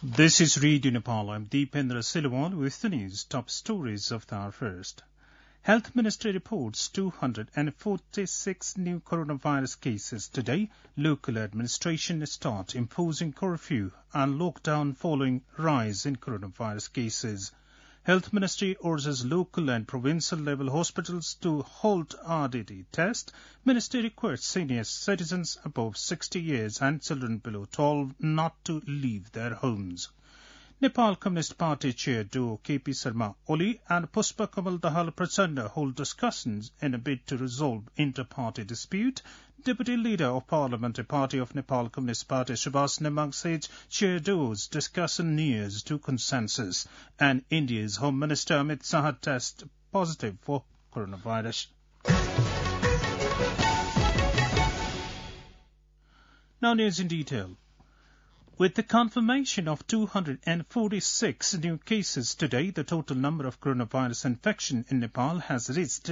This is Radio Nepal. I'm Deependra Silawal with the news. Top stories of the hour first. Health Ministry reports 246 new coronavirus cases today. Local administration start imposing curfew and lockdown following rise in coronavirus cases. Health Ministry urges local and provincial level hospitals to halt RDT test. Ministry requires senior citizens above 60 years and children below 12 not to leave their homes. Nepal Communist Party Chair duo KP Sharma Oli and Puspa Kamal Dahal Prachanda hold discussions in a bid to resolve inter-party dispute. Deputy Leader of Parliamentary Party of Nepal Communist Party Subhas Nemang says chair duo's discussion nears to consensus, and India's Home Minister Amit Shah test positive for coronavirus. Now news in detail. With the confirmation of 246 new cases today, the total number of coronavirus infection in Nepal has reached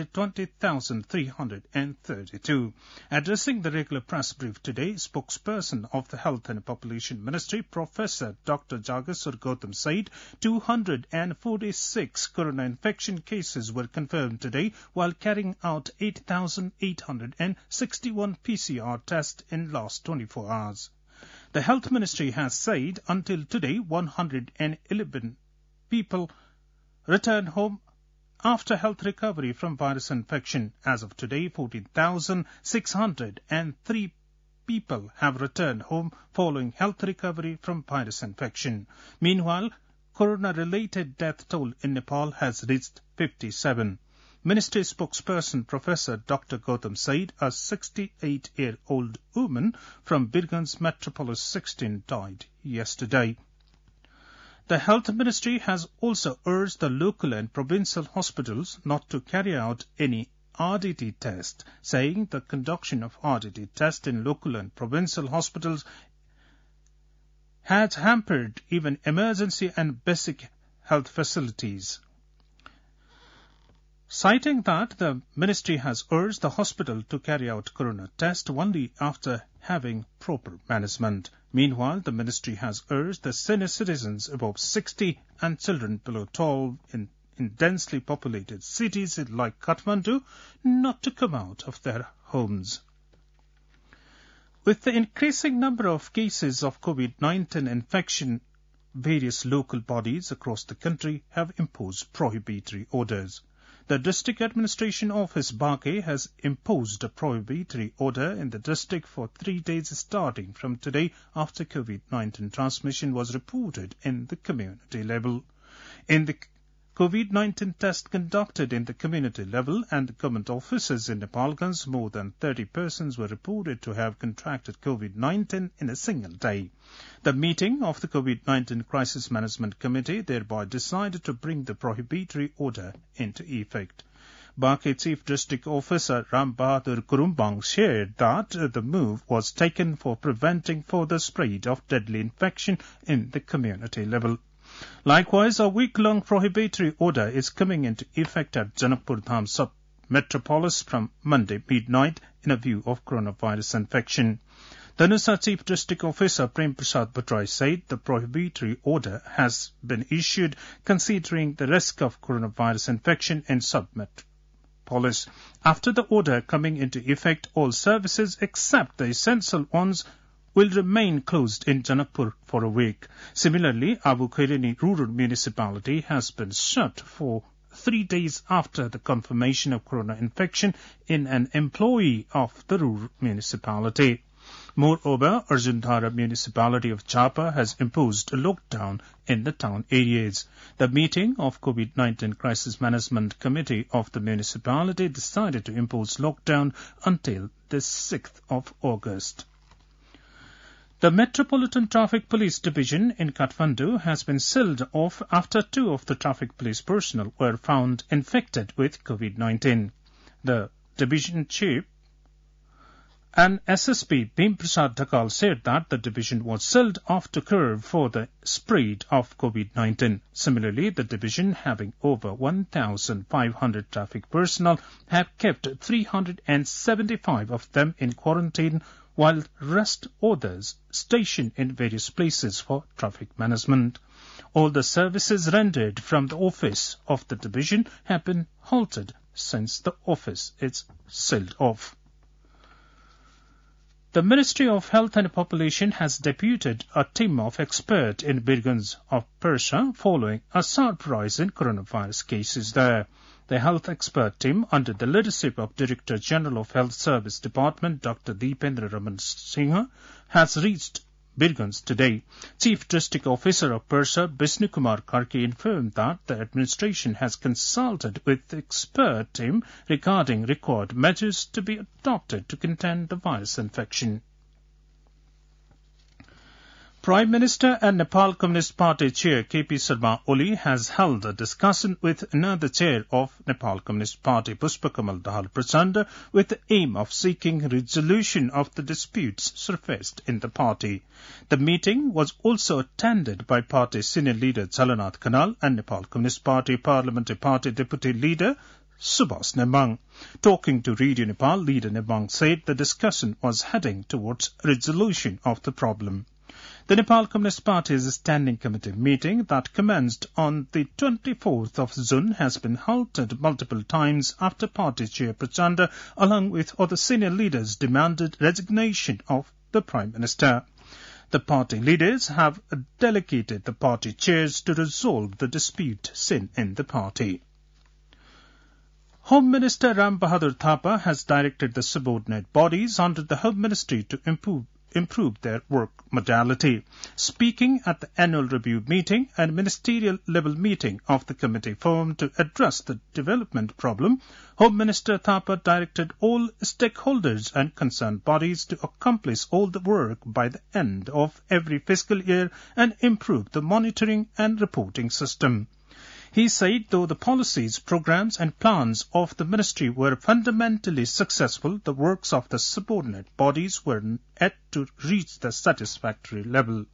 20,332. Addressing the regular press brief today, spokesperson of the Health and Population Ministry, Professor Dr. Jageswar Gautam said 246 corona infection cases were confirmed today while carrying out 8,861 PCR tests in last 24 hours. The Health Ministry has said until today 111 people returned home after health recovery from virus infection. As of today, 14,603 people have returned home following health recovery from virus infection. Meanwhile, corona-related death toll in Nepal has reached 57. Ministry spokesperson Professor Dr. Gautam said a 68-year-old woman from Birgun's Metropolis 16 died yesterday. The Health Ministry has also urged the local and provincial hospitals not to carry out any RDT test, saying the conduction of RDT tests in local and provincial hospitals has hampered even emergency and basic health facilities. Citing that, the ministry has urged the hospital to carry out corona test only after having proper management. Meanwhile, the ministry has urged the senior citizens above 60 and children below 12 in densely populated cities like Kathmandu not to come out of their homes. With the increasing number of cases of COVID-19 infection, various local bodies across the country have imposed prohibitory orders. The District Administration Office, Baake, has imposed a prohibitory order in the district for 3 days starting from today after COVID-19 transmission was reported in the community level. In the COVID-19 test conducted in the community level and government offices in Nepalganj, more than 30 persons were reported to have contracted COVID-19 in a single day. The meeting of the COVID-19 Crisis Management Committee thereby decided to bring the prohibitory order into effect. Baake Chief District Officer Ram Bahadur Kurumbang shared that the move was taken for preventing further spread of deadly infection in the community level. Likewise, a week-long prohibitory order is coming into effect at Janakpur Dham sub-metropolis from Monday midnight in a view of coronavirus infection. The Nusa Chief District Officer Prem Prasad Bhatrai said the prohibitory order has been issued considering the risk of coronavirus infection in sub-metropolis. After the order coming into effect, all services except the essential ones will remain closed in Janakpur for a week. Similarly, Abu Khairani Rural Municipality has been shut for 3 days after the confirmation of corona infection in an employee of the rural municipality. Moreover, Arjundhara Municipality of Chapa has imposed a lockdown in the town areas. The meeting of COVID-19 Crisis Management Committee of the municipality decided to impose lockdown until the 6th of August. The Metropolitan Traffic Police Division in Kathmandu has been sealed off after 2 of the traffic police personnel were found infected with COVID-19. The division chief and SSP Bhim Prasad Dhakal said that the division was sealed off to curb for the spread of COVID-19. Similarly, the division, having over 1,500 traffic personnel, have kept 375 of them in quarantine, while rest others stationed in various places for traffic management. All the services rendered from the office of the division have been halted since the office is sealed off. The Ministry of Health and Population has deputed a team of experts in Birgunj of Persa following a sharp rise in coronavirus cases there. The health expert team, under the leadership of Director General of Health Service Department Dr. Deependra Raman Singh, has reached Birgunj today. Chief District Officer of Persa, Vishnu Kumar Karke, informed that the administration has consulted with the expert team regarding required measures to be adopted to contain the virus infection. Prime Minister and Nepal Communist Party Chair KP Sharma Oli has held a discussion with another chair of Nepal Communist Party, Pushpakamal Dahal Prachanda, with the aim of seeking resolution of the disputes surfaced in the party. The meeting was also attended by party senior leader Jhalanath Khanal and Nepal Communist Party Parliamentary Party Deputy Leader Subhas Nemang. Talking to Radio Nepal, Leader Nemang said the discussion was heading towards resolution of the problem. The Nepal Communist Party's Standing Committee meeting that commenced on the 24th of June has been halted multiple times after party chair Prachanda, along with other senior leaders, demanded resignation of the Prime Minister. The party leaders have delegated the party chairs to resolve the dispute seen in the party. Home Minister Ram Bahadur Thapa has directed the subordinate bodies under the Home Ministry to improve their work modality. Speaking at the annual review meeting and ministerial level meeting of the committee formed to address the development problem, Home Minister Thapa directed all stakeholders and concerned bodies to accomplish all the work by the end of every fiscal year and improve the monitoring and reporting system. He said though the policies, programs and plans of the ministry were fundamentally successful, the works of the subordinate bodies were yet to reach the satisfactory level.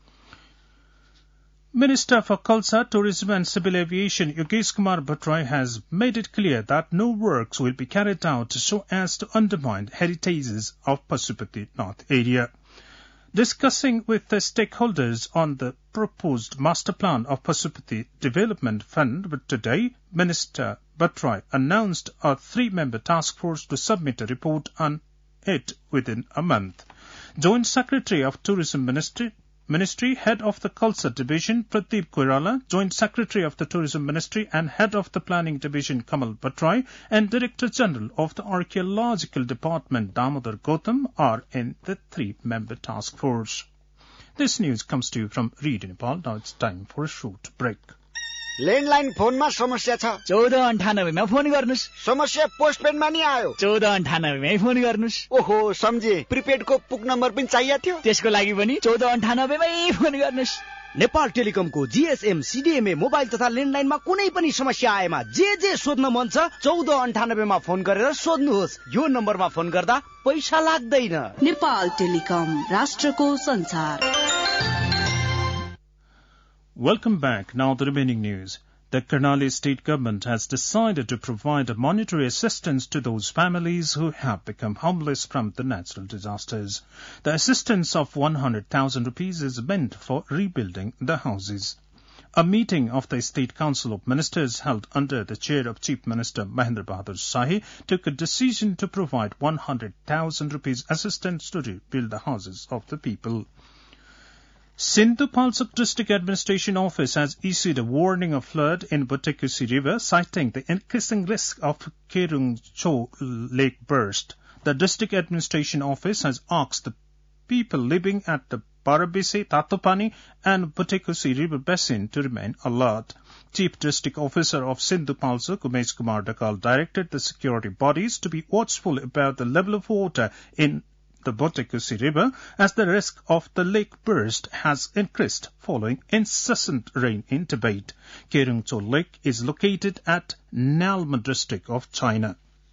Minister for Khalsa, Tourism and Civil Aviation Yogesh Kumar Bhattrai has made it clear that no works will be carried out so as to undermine heritages of Pashupati North area. Discussing with the stakeholders on the proposed master plan of Pashupati Development Fund today, Minister Bhattrai announced a 3-member task force to submit a report on it within a month. Joint Secretary of Tourism Ministry, Head of the Khalsa Division, Pradeep Koirala, Joint Secretary of the Tourism Ministry and Head of the Planning Division, Kamal Bhattrai, and Director General of the Archaeological Department, Damodar Gautam, are in the 3-member task force. This news comes to you from Radio Nepal. Now it's time for a short break. Landline फोनमा समस्या छ 1498 मा phone गर्नुस् समस्या पोस्टपेडमा नि आयो 1498 मै phone गर्नुस् ओहो सम्झे प्रिपेडको पुक नम्बर पनि चाहिएको थियो त्यसको लागि पनि 1498 मै फोन गर्नुस् नेपाल टेलिकमको जीएसएम सीडीएमए मोबाइल तथा ल्यान्डलाइनमा कुनै पनि समस्या आएमा जे सोध्न मन छ 1498 मा फोन गरेर सोध्नुहोस् यो नम्बरमा फोन गर्दा पैसा लाग्दैन नेपाल टेलिकम राष्ट्रको संसार Welcome back. Now the remaining news. The Karnali state government has decided to provide monetary assistance to those families who have become homeless from the natural disasters. The assistance of 100,000 rupees is meant for rebuilding the houses. A meeting of the State Council of Ministers held under the chair of Chief Minister Mahendra Bahadur Shahi took a decision to provide 100,000 rupees assistance to rebuild the houses of the people. Sindhu Palsuk District Administration Office has issued a warning of flood in Butekusi River, citing the increasing risk of Kerung Cho Lake burst. The District Administration Office has asked the people living at the Barabise, Tatopani and Butekusi River Basin to remain alert. Chief District Officer of Sindhu Palsuk, Umesh Kumar Dakal, directed the security bodies to be watchful about the level of water in the Butekusi River as the risk of the lake burst has increased following incessant rain in Tibet. Kerung Cho Lake is located at Nalma district of China.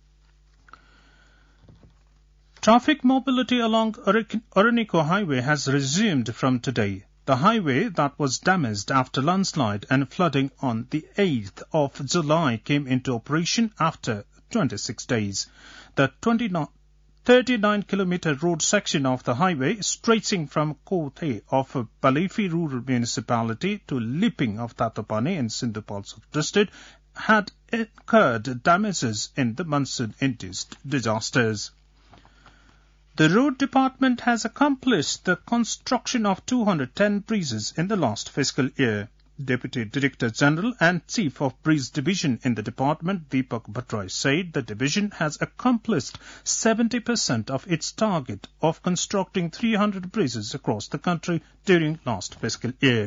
Traffic mobility along Araniko Highway has resumed from today. The highway that was damaged after landslide and flooding on the 8th of July came into operation after 26 days. The 39-kilometer road section of the highway stretching from Kothe of Balifi rural municipality to Liping of Tatopane in Sindhupal district had incurred damages in the monsoon-induced disasters. The road department has accomplished the construction of 210 bridges in the last fiscal year. Deputy Director General and Chief of Bridge Division in the department, Deepak Bhatrai, said the division has accomplished 70% of its target of constructing 300 bridges across the country during last fiscal year.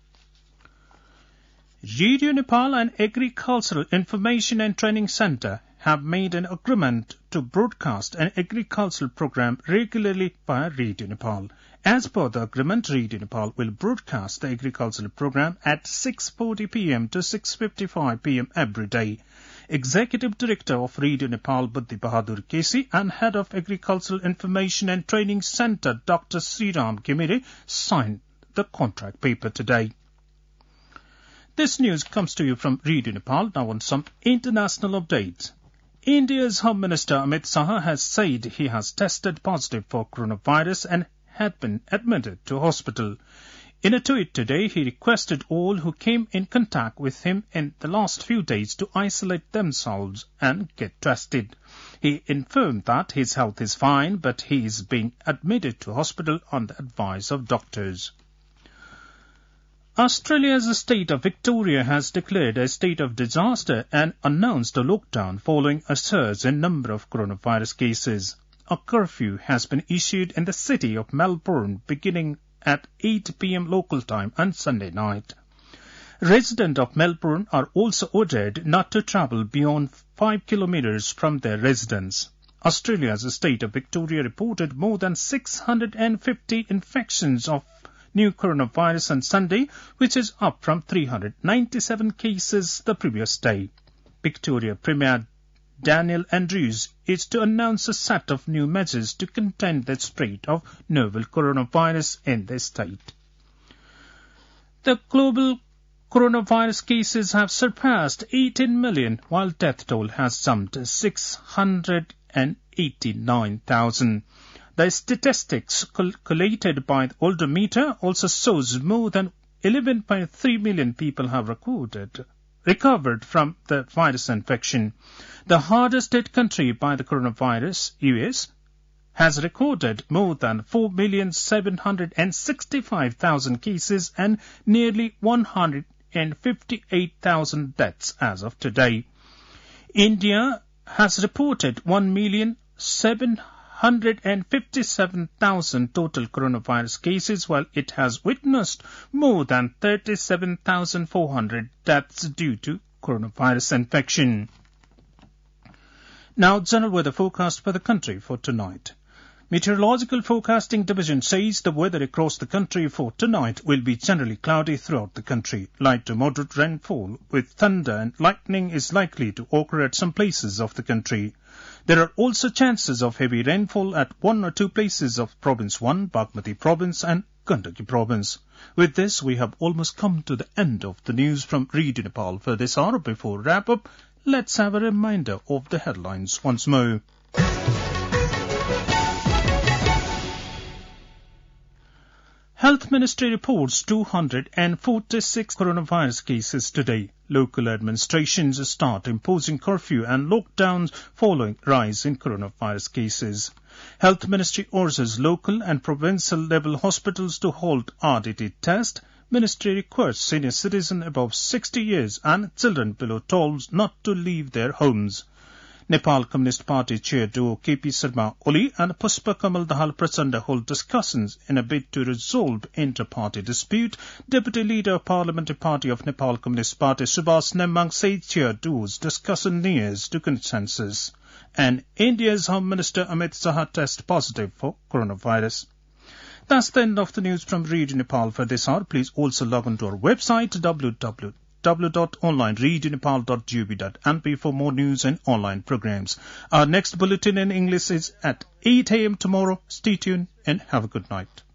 Radio Nepal and Agricultural Information and Training Centre have made an agreement to broadcast an agricultural program regularly via Radio Nepal. As per the agreement, Radio Nepal will broadcast the agricultural program at 6:40 p.m. to 6:55 p.m. every day. Executive Director of Radio Nepal, Buddhi Bahadur Kesi, and Head of Agricultural Information and Training Centre, Dr. Sriram Kimire, signed the contract paper today. This news comes to you from Radio Nepal. Now on some international updates. India's Home Minister Amit Shah has said he has tested positive for coronavirus and had been admitted to hospital. In a tweet today, he requested all who came in contact with him in the last few days to isolate themselves and get tested. He informed that his health is fine, but he is being admitted to hospital on the advice of doctors. Australia's state of Victoria has declared a state of disaster and announced a lockdown following a surge in number of coronavirus cases. A curfew has been issued in the city of Melbourne beginning at 8 p.m. local time on Sunday night. Residents of Melbourne are also ordered not to travel beyond 5 kilometres from their residence. Australia's state of Victoria reported more than 650 infections of new coronavirus on Sunday, which is up from 397 cases the previous day. Victoria Premier Daniel Andrews is to announce a set of new measures to contain the spread of novel coronavirus in the state. The global coronavirus cases have surpassed 18 million, while death toll has jumped to 689,000. The statistics collated by the Worldometer also shows more than 11.3 million people have recovered from the virus infection. The hardest hit country by the coronavirus, US, has recorded more than 4,765,000 cases and nearly 158,000 deaths as of today. India has reported 1,757,000 total coronavirus cases, while it has witnessed more than 37,400 deaths due to coronavirus infection. Now, general weather forecast for the country for tonight. Meteorological Forecasting Division says the weather across the country for tonight will be generally cloudy throughout the country. Light to moderate rainfall with thunder and lightning is likely to occur at some places of the country. There are also chances of heavy rainfall at one or two places of Province 1, Bagmati Province and Gandaki Province. With this, we have almost come to the end of the news from Radio Nepal for this hour. Before wrap-up, let's have a reminder of the headlines once more. Health Ministry reports 246 coronavirus cases today. Local administrations start imposing curfew and lockdowns following rise in coronavirus cases. Health Ministry urges local and provincial level hospitals to hold RDT test. Ministry requires senior citizens above 60 years and children below 12 not to leave their homes. Nepal Communist Party Chair duo KP Sharma Oli and Pushpa Kamal Dahal Prachanda hold discussions in a bid to resolve inter-party dispute. Deputy Leader of Parliamentary Party of Nepal Communist Party Subhas Nembang said chair duo's discussion nears to consensus. And India's Home Minister Amit Shah tested positive for coronavirus. That's the end of the news from Radio Nepal for this hour. Please also log on to our website www.onlineradionepal.gov.np for more news and online programs. Our next bulletin in English is at 8 a.m. tomorrow. Stay tuned and have a good night.